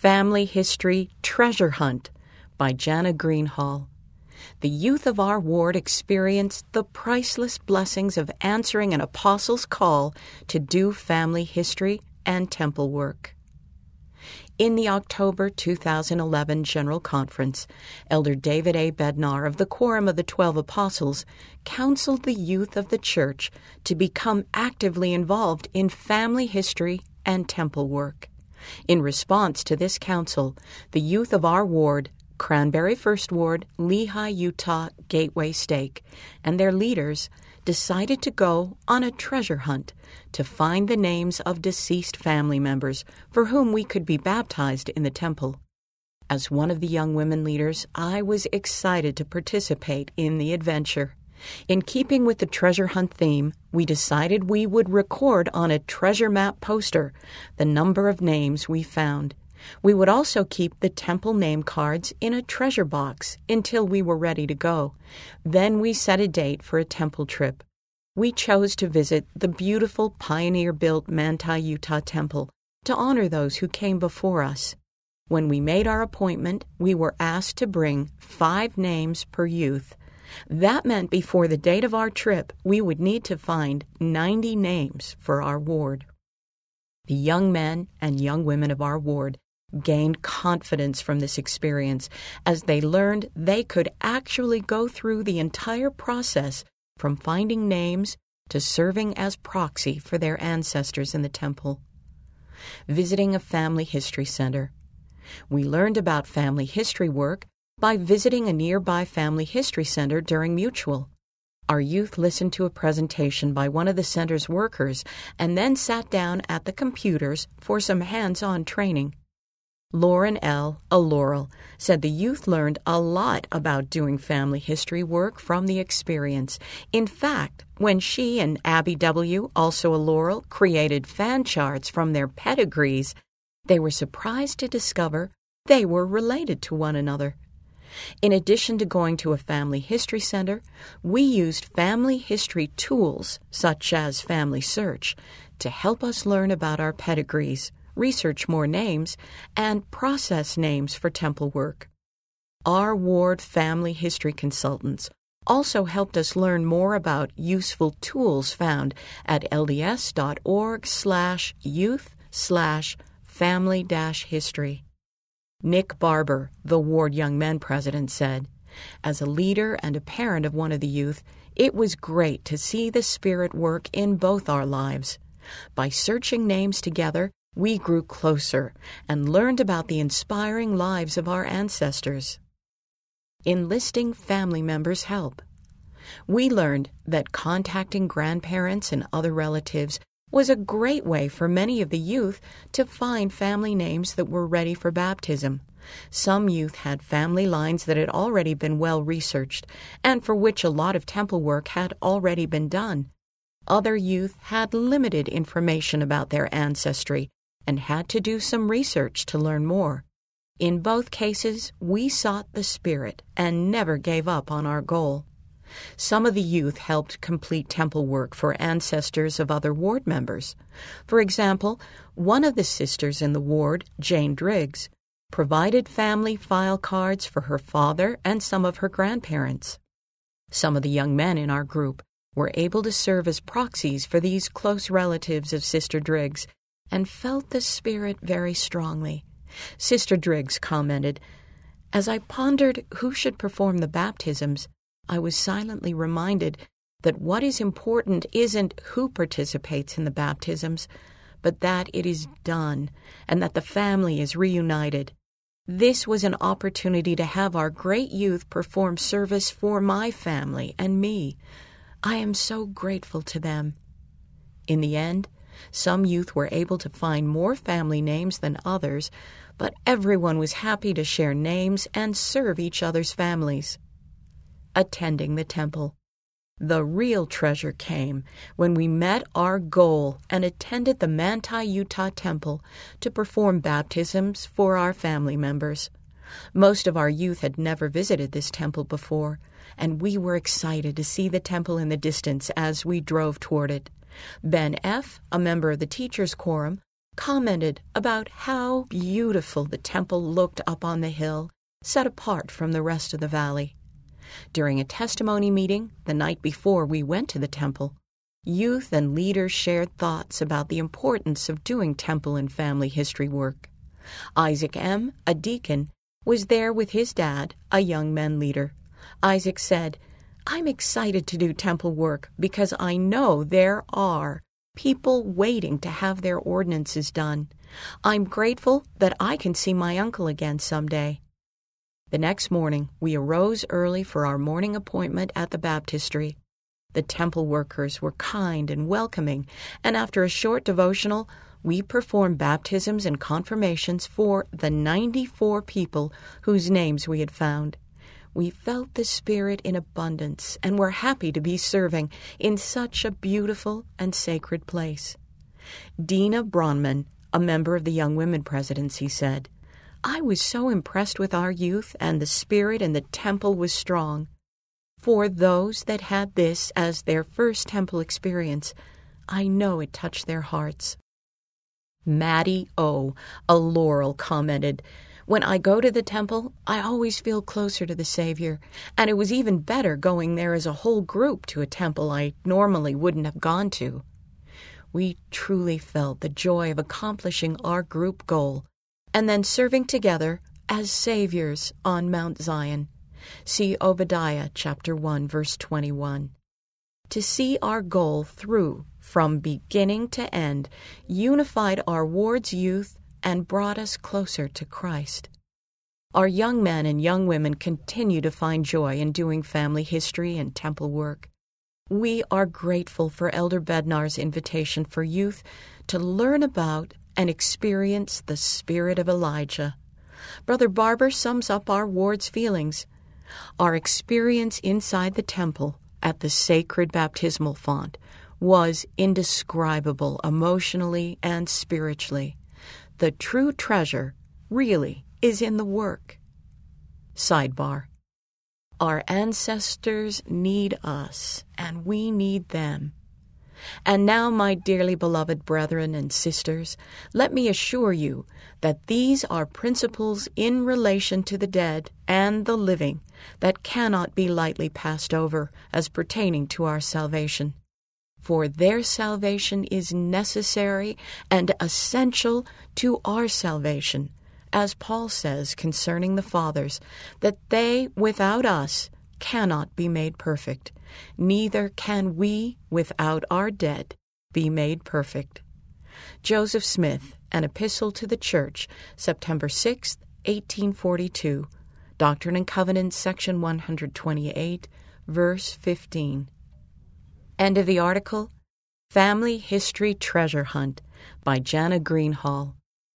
Family History Treasure Hunt by Jana Greenhall. The youth of our ward experienced the priceless blessings of answering an apostle's call to do family history and temple work. In the October 2011 General Conference, Elder David A. Bednar of the Quorum of the 12 Apostles counseled the youth of the church to become actively involved in family history and temple work. In response to this counsel, the youth of our ward, Cranberry First Ward, Lehi, Utah, Gateway Stake, and their leaders decided to go on a treasure hunt to find the names of deceased family members for whom we could be baptized in the temple. As one of the young women leaders, I was excited to participate in the adventure. In keeping with the treasure hunt theme, we decided we would record on a treasure map poster the number of names we found. We would also keep the temple name cards in a treasure box until we were ready to go. Then we set a date for a temple trip. We chose to visit the beautiful pioneer-built Manti, Utah temple to honor those who came before us. When we made our appointment, we were asked to bring 5 names per youth. That meant before the date of our trip, we would need to find 90 names for our ward. The young men and young women of our ward gained confidence from this experience as they learned they could actually go through the entire process from finding names to serving as proxy for their ancestors in the temple. Visiting a family history center. We learned about family history work by visiting a nearby family history center during Mutual. Our youth listened to a presentation by one of the center's workers and then sat down at the computers for some hands-on training. Lauren L., a Laurel, said the youth learned a lot about doing family history work from the experience. In fact, when she and Abby W., also a Laurel, created fan charts from their pedigrees, they were surprised to discover they were related to one another. In addition to going to a family history center, we used family history tools, such as Family Search, to help us learn about our pedigrees, research more names, and process names for temple work. Our ward family history consultants also helped us learn more about useful tools found at lds.org/youth/family-history. Nick Barber, the ward young men president, said, "As a leader and a parent of one of the youth, it was great to see the Spirit work in both our lives. By searching names together, we grew closer and learned about the inspiring lives of our ancestors." Enlisting family members' help. We learned that contacting grandparents and other relatives was a great way for many of the youth to find family names that were ready for baptism. Some youth had family lines that had already been well researched and for which a lot of temple work had already been done. Other youth had limited information about their ancestry and had to do some research to learn more. In both cases, we sought the Spirit and never gave up on our goal. Some of the youth helped complete temple work for ancestors of other ward members. For example, one of the sisters in the ward, Jane Driggs, provided family file cards for her father and some of her grandparents. Some of the young men in our group were able to serve as proxies for these close relatives of Sister Driggs and felt the Spirit very strongly. Sister Driggs commented, "As I pondered who should perform the baptisms, I was silently reminded that what is important isn't who participates in the baptisms, but that it is done and that the family is reunited. This was an opportunity to have our great youth perform service for my family and me. I am so grateful to them." In the end, some youth were able to find more family names than others, but everyone was happy to share names and serve each other's families. Attending the temple. The real treasure came when we met our goal and attended the Manti, Utah temple to perform baptisms for our family members. Most of our youth had never visited this temple before, and we were excited to see the temple in the distance as we drove toward it. Ben F., a member of the Teachers' Quorum, commented about how beautiful the temple looked up on the hill, set apart from the rest of the valley. During a testimony meeting the night before we went to the temple, youth and leaders shared thoughts about the importance of doing temple and family history work. Isaac M., a deacon, was there with his dad, a young men leader. Isaac said, "I'm excited to do temple work because I know there are people waiting to have their ordinances done. I'm grateful that I can see my uncle again someday." The next morning, we arose early for our morning appointment at the baptistry. The temple workers were kind and welcoming, and after a short devotional, we performed baptisms and confirmations for the 94 people whose names we had found. We felt the Spirit in abundance and were happy to be serving in such a beautiful and sacred place. Dina Bronman, a member of the Young Women Presidency, said, "I was so impressed with our youth, and the Spirit in the temple was strong. For those that had this as their first temple experience, I know it touched their hearts." Maddie O., a Laurel, commented, "When I go to the temple, I always feel closer to the Savior, and it was even better going there as a whole group to a temple I normally wouldn't have gone to." We truly felt the joy of accomplishing our group goal and then serving together as Saviors on Mount Zion. See Obadiah chapter 1, verse 21. To see our goal through from beginning to end unified our ward's youth and brought us closer to Christ. Our young men and young women continue to find joy in doing family history and temple work. We are grateful for Elder Bednar's invitation for youth to learn about and experience the spirit of Elijah. Brother Barber sums up our ward's feelings. Our experience inside the temple at the sacred baptismal font was indescribable emotionally and spiritually. The true treasure really is in the work. Sidebar. Our ancestors need us, and we need them. And now, my dearly beloved brethren and sisters, let me assure you that these are principles in relation to the dead and the living that cannot be lightly passed over as pertaining to our salvation. For their salvation is necessary and essential to our salvation, as Paul says concerning the fathers, that they without us cannot be made perfect, neither can we without our dead be made perfect. Joseph Smith, An Epistle to the Church, September 6, 1842, Doctrine and Covenants, section 128, verse 15. End of the article. Family History Treasure Hunt by Jana Greenhall.